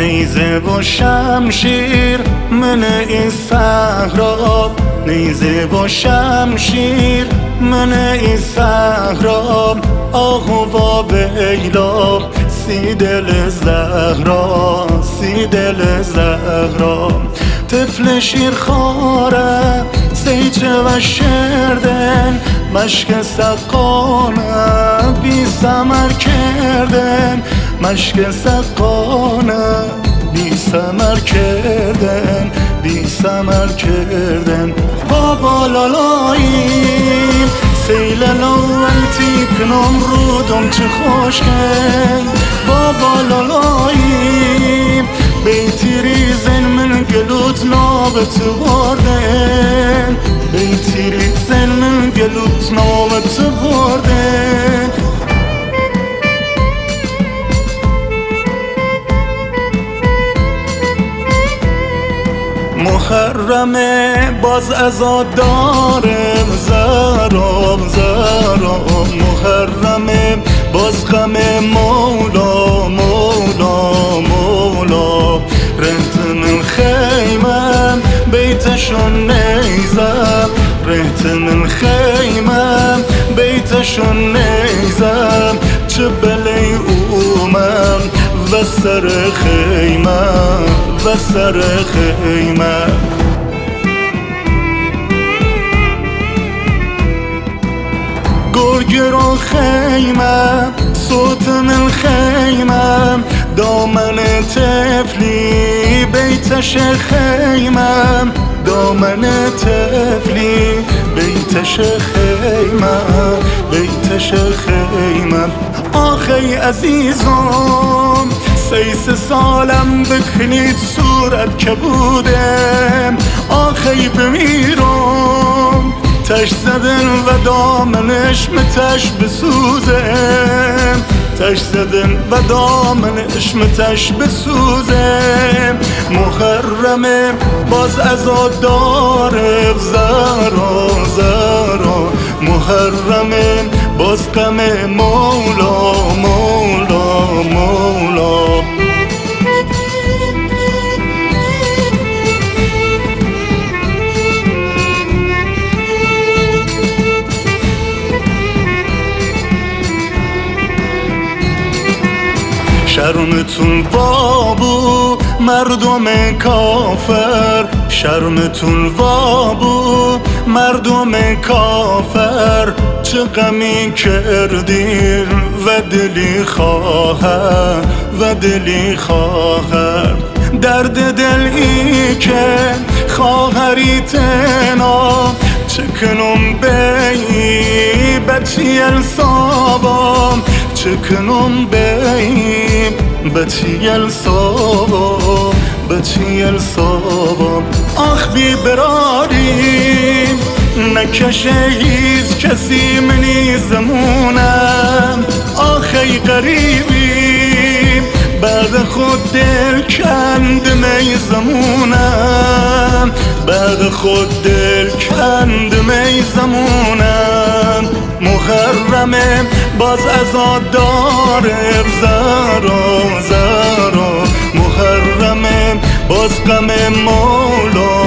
نیزه و شمشیر من این صحرا، نیزه و شمشیر من این صحرا. آه و ویلا سی دل زهرا، سی دل زهرا. طفل شیرخواره سیچه و شردن، مشک سقانه بی ثمر کردن، مشک سقانه بی ثمر کردن، بی ثمر کردن. بابا لالاییم سیل الاول تیکنم رودم چه خوشگل. بابا لالاییم بیتی ریزن من گلوت نابت بردن، بیتی ریزن من گلوت نابت بردن. محرمه باز ازاد دارم زرم زرم، محرمه باز غم مولا مولا مولا. رهت من خیمم بیتشون نیزم، رهت من خیمم بیتشون نیزم. چه بلی اومم و سر خیمم و سر خیمم. گرگران خیمم صوت من خیمم، دامن طفلی بیتش خیمم، دامن طفلی بیتش خیمم، بیتش خیمم. آخی عزیزم 3 سالم بکنید صورت که بودم، آخی بمیرم تش زدن و دامنش متش بسوزم، تش زدن و دامنش متش بسوزم. محرمه باز ازاد داره زرا زرا، محرمه باز غم مولا مولا مولا. شرمتون وابو مردم کافر، شرمتون وابو مردم کافر. چه غمی کردین و دلی خواهر و دلی خواهر. درد دلی که خواهری تنا چکنم بی بچی الصابام، چکنم بی بچی الصابام، بچی الصابام. آخ بی براری نکشه هیچ کسی منی زمونم، آخی غریبی بعد خود دل کند می زمونم، بعد خود دل کند می زمونم. محرمه باز ازاد داره زرا زرا، محرمه باز غم مولا